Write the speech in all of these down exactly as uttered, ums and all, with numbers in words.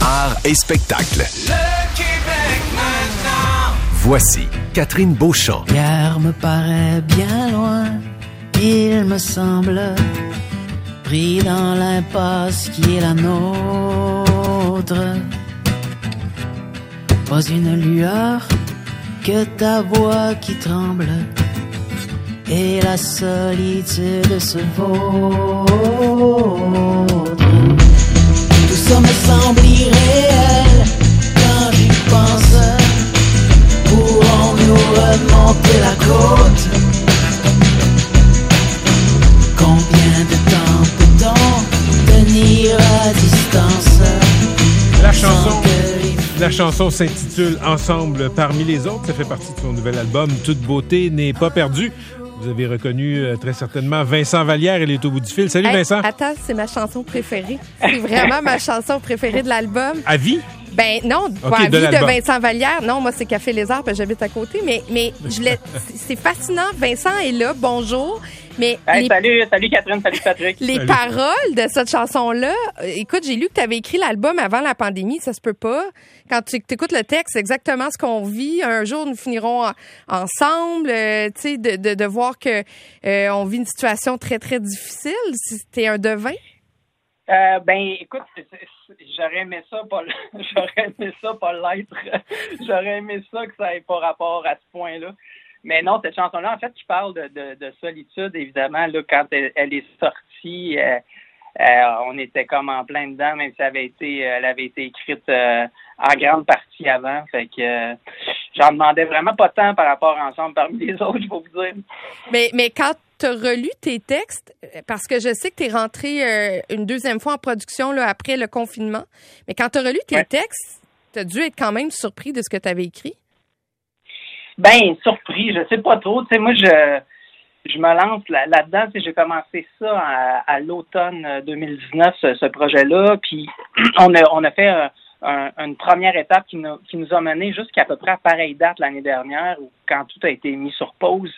art et spectacle. Le Québec maintenant. Voici Catherine Beauchamp. Hier me paraît bien loin, il me semble, pris dans l'impasse qui est la nôtre. Pas une lueur que ta voix qui tremble et la solitude se vautre. Tout ça me semble irréel quand j'y pense. Pourrons-nous remonter la côte? Combien de temps peut-on tenir à distance? La chanson, la chanson s'intitule « Ensemble parmi les autres ». Ça fait partie de son nouvel album « Toute beauté n'est pas perdue ». Vous avez reconnu euh, très certainement Vincent Vallière, il est au bout du fil. Salut, hey, Vincent. Attends, c'est ma chanson préférée. C'est vraiment ma chanson préférée de l'album. À vie? Ben non, okay, pas à de vie l'album. de Vincent Vallière. Non, moi, c'est Café Lézard, parce que j'habite à côté. Mais, mais je l'ai, c'est fascinant. Vincent est là, bonjour. Mais hey, les, salut, salut Catherine, salut Patrick. Les salut. paroles de cette chanson-là, écoute, j'ai lu que tu avais écrit l'album avant la pandémie, ça se peut pas. Quand tu écoutes le texte, c'est exactement ce qu'on vit. Un jour, nous finirons en, ensemble. Euh, tu sais, de, de, de voir que euh, on vit une situation très, très difficile. C'était un devin? Euh, ben, écoute, c'est, c'est, j'aurais aimé ça pas, j'aurais aimé ça pas l'être. J'aurais aimé ça que ça ait pas rapport à ce point-là. Mais non, cette chanson-là, en fait, qui parle de, de, de solitude, évidemment, là, quand elle, elle est sortie, euh, euh, on était comme en plein dedans, même si elle avait été, elle avait été écrite euh, en grande partie avant. Fait que euh, j'en demandais vraiment pas tant par rapport à Ensemble parmi les autres, je vais vous dire. Mais, mais quand tu as relu tes textes, parce que je sais que tu es rentré euh, une deuxième fois en production là, après le confinement, mais quand tu as relu tes ouais. textes, tu as dû être quand même surpris de ce que tu avais écrit. Ben, surpris, je sais pas trop. Tu sais, moi, je je me lance là, là-dedans. Tu sais, j'ai commencé ça à, à l'automne deux mille dix-neuf, ce, ce projet-là. Puis, on a, on a fait un, un, une première étape qui nous, qui nous a mené jusqu'à peu près à pareille date l'année dernière, où, quand tout a été mis sur pause.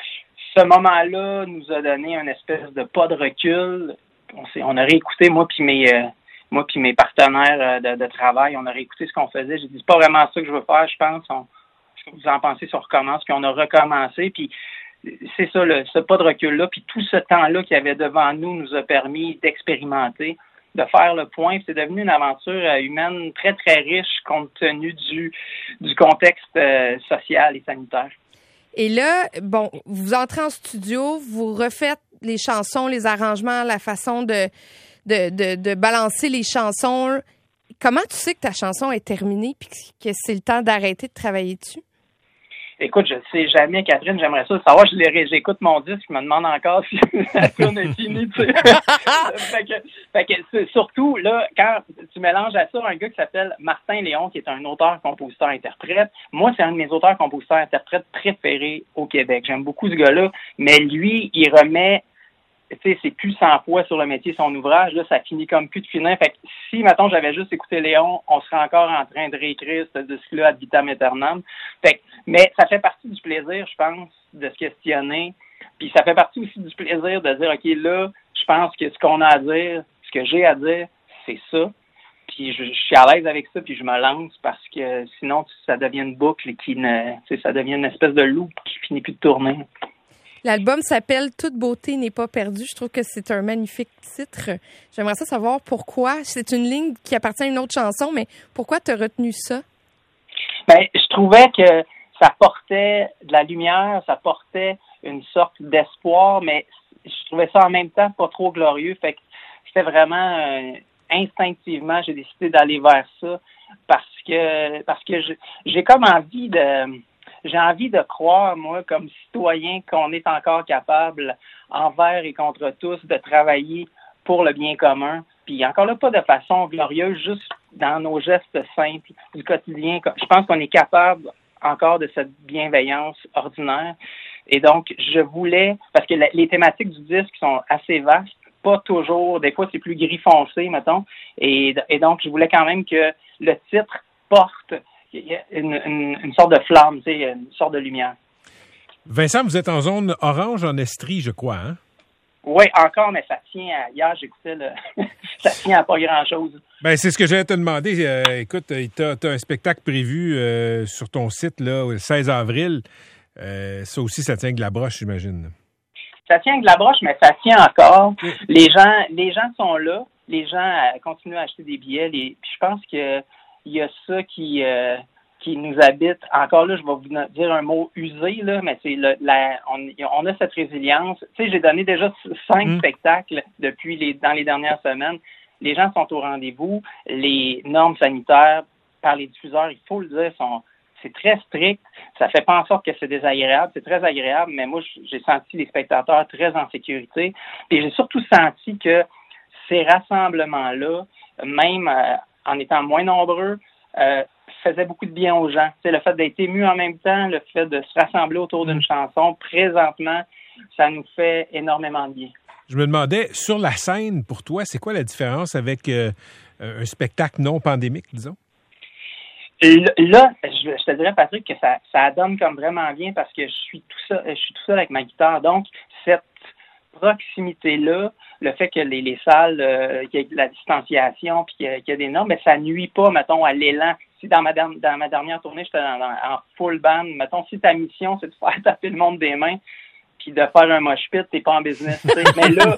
Ce moment-là nous a donné une espèce de pas de recul. On, s'est, on a réécouté, moi puis mes... Euh, moi puis mes partenaires de, de travail, on a réécouté ce qu'on faisait. J'ai dit, c'est pas vraiment ça que je veux faire, je pense. On, vous en pensez si on recommence, puis on a recommencé, puis c'est ça, le, ce pas de recul-là, puis tout ce temps-là qu'il y avait devant nous nous a permis d'expérimenter, de faire le point, puis c'est devenu une aventure humaine très, très riche compte tenu du, du contexte euh, social et sanitaire. Et là, bon, vous entrez en studio, vous refaites les chansons, les arrangements, la façon de, de, de, de balancer les chansons. Comment tu sais que ta chanson est terminée puis que c'est le temps d'arrêter de travailler dessus? Écoute, je ne sais jamais, Catherine, j'aimerais ça savoir. Je les, j'écoute mon disque, je me demande encore si la tune est finie, tu sais. fait que, fait que c'est, surtout, là, quand tu mélanges à ça un gars qui s'appelle Martin Léon, qui est un auteur, compositeur, interprète. Moi, c'est un de mes auteurs, compositeurs, interprètes préférés au Québec. J'aime beaucoup ce gars-là, mais lui, il remet... Tu sais, c'est plus cent fois sur le métier son ouvrage, là, ça finit comme plus de finir. Fait que si, mettons, j'avais juste écouté Léon, on serait encore en train de réécrire ce disque-là ad vitam aeternam. Fait que, mais ça fait partie du plaisir, je pense, de se questionner. Puis ça fait partie aussi du plaisir de dire, OK, là, je pense que ce qu'on a à dire, ce que j'ai à dire, c'est ça. Puis je, je suis à l'aise avec ça, puis je me lance parce que sinon, ça devient une boucle qui ne, tu sais, ça devient une espèce de loop qui finit plus de tourner. L'album s'appelle « Toute beauté n'est pas perdue ». Je trouve que c'est un magnifique titre. J'aimerais ça savoir pourquoi. C'est une ligne qui appartient à une autre chanson, mais pourquoi tu as retenu ça? Ben, je trouvais que ça portait de la lumière, ça portait une sorte d'espoir, mais je trouvais ça en même temps pas trop glorieux. Fait que c'était vraiment euh, instinctivement, j'ai décidé d'aller vers ça parce que parce que je, j'ai comme envie de... J'ai envie de croire, moi, comme citoyen, qu'on est encore capable, envers et contre tous, de travailler pour le bien commun. Puis encore là, pas de façon glorieuse, juste dans nos gestes simples du quotidien. Je pense qu'on est capable encore de cette bienveillance ordinaire. Et donc, je voulais, parce que les thématiques du disque sont assez vastes, pas toujours, des fois c'est plus gris foncé, mettons. Et, et donc, je voulais quand même que le titre porte Une, une, une sorte de flamme, tu sais, une sorte de lumière. Vincent, vous êtes en zone orange en Estrie, je crois, hein? Oui, encore, mais ça tient à... Hier, j'écoutais le... ça tient à pas grand-chose. Ben, c'est ce que j'allais te demander. Euh, écoute, tu as un spectacle prévu euh, sur ton site là, le seize avril. Euh, ça aussi, ça tient avec de la broche, j'imagine. Ça tient avec de la broche, mais ça tient encore. Les gens, les gens sont là. Les gens euh, continuent à acheter des billets. Les... Puis je pense que il y a ça qui... Euh... qui nous habite. Encore là, je vais vous dire un mot usé, là, mais c'est le, la, on, on a cette résilience. Tu sais, j'ai donné déjà cinq mmh. spectacles depuis les, dans les dernières semaines. Les gens sont au rendez-vous. Les normes sanitaires par les diffuseurs, il faut le dire, sont, c'est très strict. Ça fait pas en sorte que c'est désagréable. C'est très agréable, mais moi, j'ai senti les spectateurs très en sécurité. Et j'ai surtout senti que ces rassemblements-là, même euh, en étant moins nombreux, euh, faisait beaucoup de bien aux gens. C'est le fait d'être ému en même temps, le fait de se rassembler autour d'une chanson, présentement, ça nous fait énormément de bien. Je me demandais, sur la scène, pour toi, c'est quoi la différence avec euh, un spectacle non pandémique, disons? Là, je, je te dirais, Patrick, que ça, ça donne comme vraiment bien parce que je suis tout seul, je suis tout seul avec ma guitare. Donc, cette proximité-là, le fait que les, les salles, euh, qu'il y ait de la distanciation puis qu'il y a, qu'il y a des normes, mais ça nuit pas, mettons, à l'élan. Si dans ma, dans ma dernière tournée, j'étais dans, dans, en full band, mettons, si ta mission, c'est de faire taper le monde des mains puis de faire un mosh pit, t'es pas en business, t'sais. Mais là,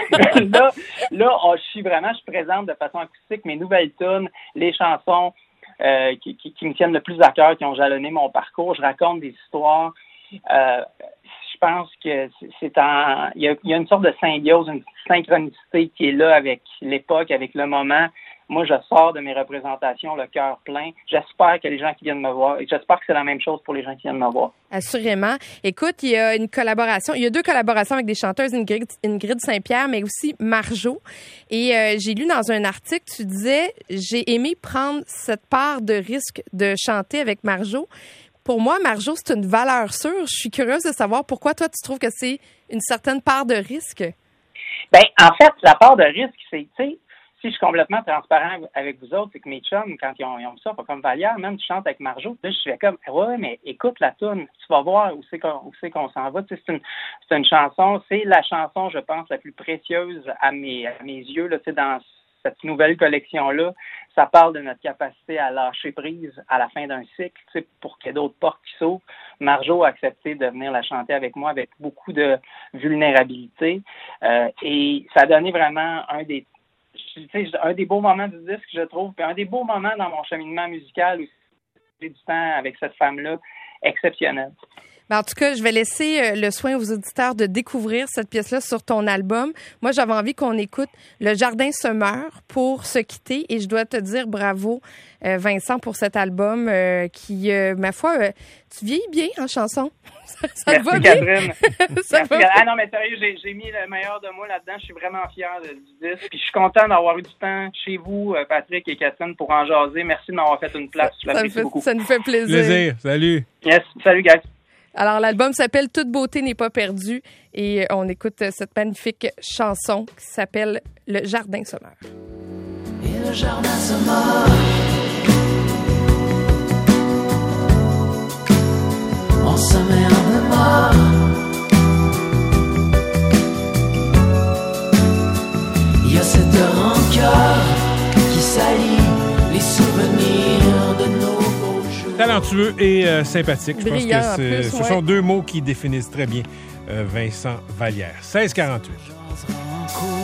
là, là, oh, je suis vraiment, je présente de façon acoustique mes nouvelles tunes, les chansons euh, qui, qui, qui me tiennent le plus à cœur, qui ont jalonné mon parcours. Je raconte des histoires. Euh, je pense que c'est en... Il y a, il y a une sorte de symbiose, une synchronicité qui est là avec l'époque, avec le moment. Moi, je sors de mes représentations le cœur plein. J'espère que les gens qui viennent me voir, et j'espère que c'est la même chose pour les gens qui viennent me voir. Assurément. Écoute, il y a une collaboration, il y a deux collaborations avec des chanteuses, Ingrid, Ingrid Saint-Pierre, mais aussi Marjo. Et euh, j'ai lu dans un article, tu disais, j'ai aimé prendre cette part de risque de chanter avec Marjo. Pour moi, Marjo, c'est une valeur sûre. Je suis curieuse de savoir pourquoi toi, tu trouves que c'est une certaine part de risque. Ben, en fait, la part de risque, c'est, tu sais, si je suis complètement transparent avec vous autres, c'est que mes chums, quand ils ont, ils ont ça, pas comme Vallière, même tu chantes avec Marjo, là, je fais comme, ouais, mais écoute la toune, tu vas voir où c'est qu'on, où c'est qu'on s'en va. Tu sais, c'est une, c'est une chanson, c'est la chanson, je pense, la plus précieuse à mes, à mes yeux, là, tu sais, dans cette nouvelle collection-là. Ça parle de notre capacité à lâcher prise à la fin d'un cycle, tu sais, pour qu'il y ait d'autres portes qui s'ouvrent. Marjo a accepté de venir la chanter avec moi avec beaucoup de vulnérabilité. Euh, et ça a donné vraiment un des Tu sais, un des beaux moments du disque, je trouve, puis un des beaux moments dans mon cheminement musical aussi, j'ai du temps avec cette femme-là, exceptionnelle. Ben, en tout cas, je vais laisser euh, le soin aux auditeurs de découvrir cette pièce-là sur ton album. Moi, j'avais envie qu'on écoute Le Jardin se meurt pour se quitter et je dois te dire bravo, euh, Vincent, pour cet album euh, qui, euh, ma foi, euh, tu vieillis bien en chanson. ça ça Merci, te va bien? Catherine. ça Merci, va Catherine. Ah non, mais sérieux, j'ai, j'ai mis le meilleur de moi là-dedans. Je suis vraiment fier de, du disque. Puis je suis content d'avoir eu du temps chez vous, Patrick et Catherine, pour en jaser. Merci de m'avoir fait une place. Je l'apprécie beaucoup. Ça nous fait plaisir. Plaisir. Salut. Yes. Salut, guys. Alors, l'album s'appelle « Toute beauté n'est pas perdue » et on écoute cette magnifique chanson qui s'appelle « Le jardin se meurt ». Et le jardin se meurt. On se met en mort. Il y a cette rancœur qui salit les souvenirs de nos beaux jours. Talentueux et euh, sympathique. Je Brillant, pense que c'est, plus, ce ouais. sont deux mots qui définissent très bien euh, Vincent Vallière. seize quarante-huit.